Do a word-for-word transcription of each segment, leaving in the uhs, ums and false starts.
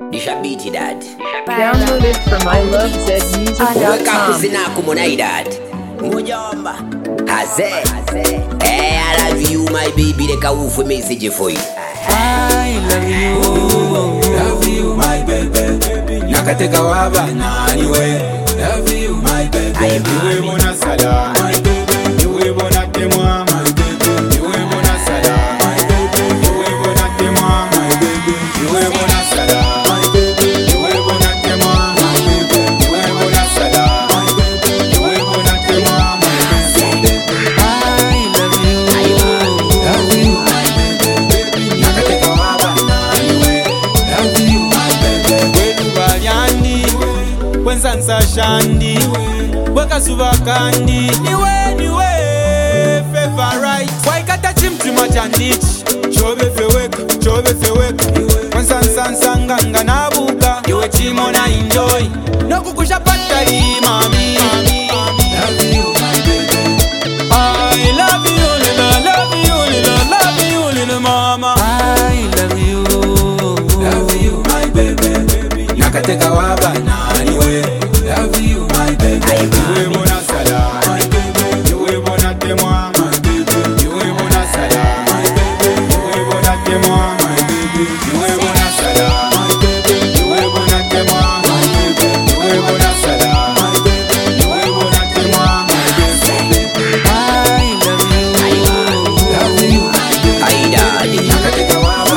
Nishabiti dad. Download it from I love zed music dot Weka com. kuzina kumonai dad. Mujomba. Haze. Hey, I love you my baby. Leka ufu message for you. I love you, love you my baby. Nakateka waba nani we. Love you my baby. Niwe mona sala my baby. Niwe mona temwa my baby. Niwe mona sala my baby. Niwe mona temwa my baby. Niwe mona sala my baby. Niwe mona temwa my baby. Niwe mona sala my baby. Niwe mona temwa my baby. I love you, love you my baby. Nakateka waba nani we. Love you my baby. Wedu bayani, wensansa shandi. Weka suba kandi. Niwe niwe favorite. Waikata chimti machanich. Chobe feweka, chobe feweka. Wensansa sanganga nabuka. Iwe chimo na enjoy. Nokukusha patari mami. Love you my baby. I love you little, love you little, love you little mama. I love you, love you my baby. Nakateka waba nani we. Love you my baby. Niwe mona sala my baby. Niwe mona temwa my baby. Niwe mona sala my baby. Niwe mona temwa my baby. Niwe mona sala my baby. Niwe mona temwa my baby. Niwe mona sala my baby. Niwe mona temwa my baby. I love you, love you my baby. Hey dad. Nakateka waba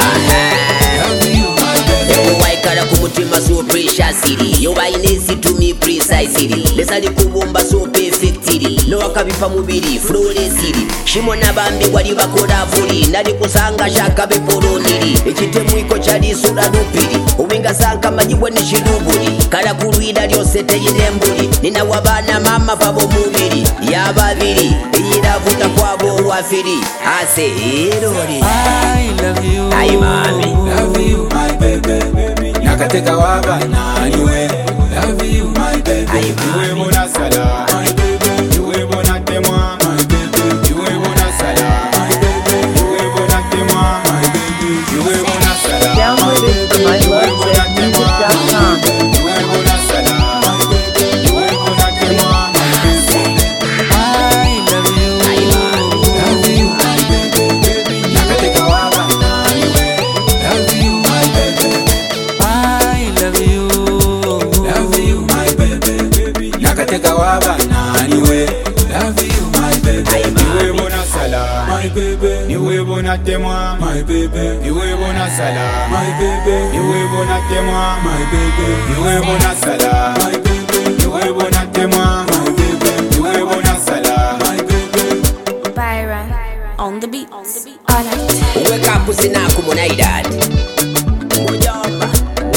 love you my baby. Ewo waikara kumutima so preciously. Yo bainesi to me precisely. Lesali kubumba so perfectly. No wakabipa mubiri flawlessly. Shimona bambi wali bakola vuli. Nali kusanga shaka beporoniri. Ekitemu iko chali sura dupiri. Uwinga sanka majibwe ni shidubuli. Kala kuruida lyose teyirembuli. Nina wabana mama fabo mubiri. Ya babiri. Eyiravuta kwabo wafiri. Ase erori. I love you, Ay mami. love you my baby. Nakateka waba nani we. Love you my baby. Ay, Niwe mona sala my baby. Niwe mona temwa my baby. Niwe mona sala my baby. Niwe mona temwa my baby. Niwe mona sala my Download it baby. from I love zed music dot com. Niwe mona sala my baby. Niwe mona temwa my baby. I love you, love you my baby. Nakateka waba nani we. Love you my baby. I love you, love you my baby. Nakateka waba nani we. Love you my baby. Niwe mona sala my baby. Niwe mona temwa my baby. Niwe mona sala my baby. Niwe mona temwa my baby. Niwe mona sala my baby. Niwe mona temwa my baby. Niwe mona sala my baby. Byron on the beat. Alright. Weka kuzina kumonai dad. Mujomba.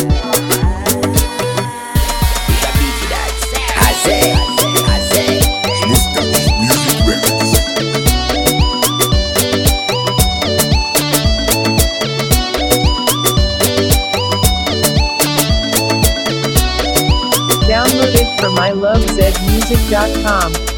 Nishabiti dad. Haze. Haze. Download it from I love zed music dot com.